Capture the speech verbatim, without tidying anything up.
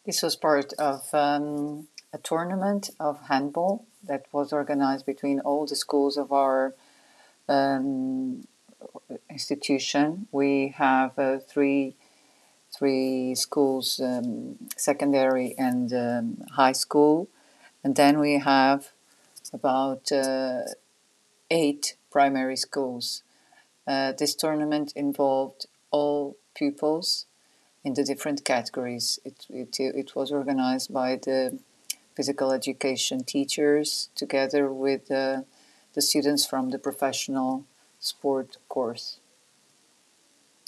This was part of um, a tournament of handball that was organized between all the schools of our um, institution. We have uh, three three schools, um, secondary and um, high school, and then we have about uh, eight primary schools. Uh, this tournament involved all pupils in the different categories. It, it, it was organized by the physical education teachers together with uh, the students from the professional sport course.